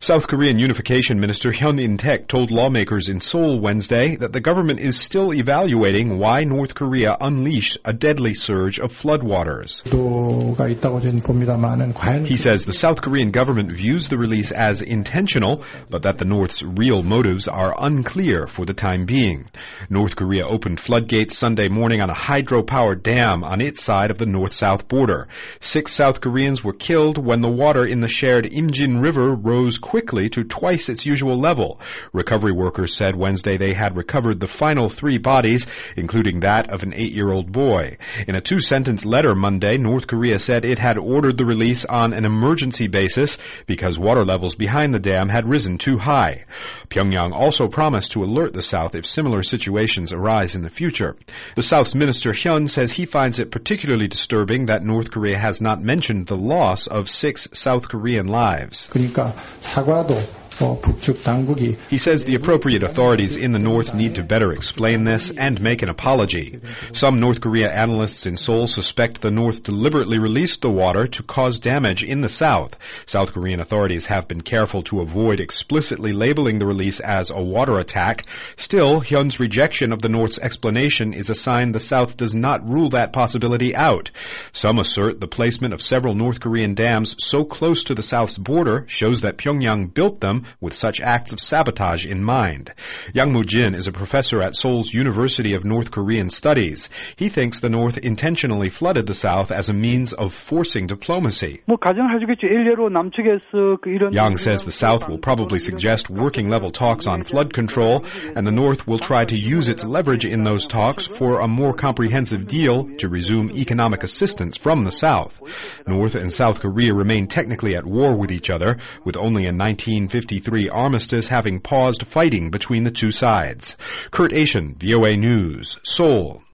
South Korean Unification Minister Hyun In-taek told lawmakers in Seoul Wednesday that the government is still evaluating why North Korea unleashed a deadly surge of floodwaters. He says the South Korean government views the release as intentional, but that the North's real motives are unclear for the time being. North Korea opened floodgates Sunday morning on a hydropower dam on its side of the north-south border. 6 South Koreans were killed when the water in the shared Imjin River rose quickly to twice its usual level. Recovery workers said Wednesday they had recovered the final 3 bodies, including that of an 8-year-old boy. In a 2-sentence letter Monday, North Korea said it had ordered the release on an emergency basis because water levels behind the dam had risen too high. Pyongyang also promised to alert the South if similar situations arise in the future. The South's Minister Hyun says he finds it particularly disturbing that North Korea has not mentioned the loss of 6 South Korean lives. He says the appropriate authorities in the North need to better explain this and make an apology. Some North Korea analysts in Seoul suspect the North deliberately released the water to cause damage in the South. South Korean authorities have been careful to avoid explicitly labeling the release as a water attack. Still, Hyun's rejection of the North's explanation is a sign the South does not rule that possibility out. Some assert the placement of several North Korean dams so close to the South's border shows that Pyongyang built them with such acts of sabotage in mind. Yang Moo-jin is a professor at Seoul's University of North Korean Studies. He thinks the North intentionally flooded the South as a means of forcing diplomacy. Yang says the South will probably suggest working-level talks on flood control, and the North will try to use its leverage in those talks for a more comprehensive deal to resume economic assistance from the South. North and South Korea remain technically at war with each other, with only a 1953 armistice having paused fighting between the two sides. Kurt Asian, VOA News, Seoul.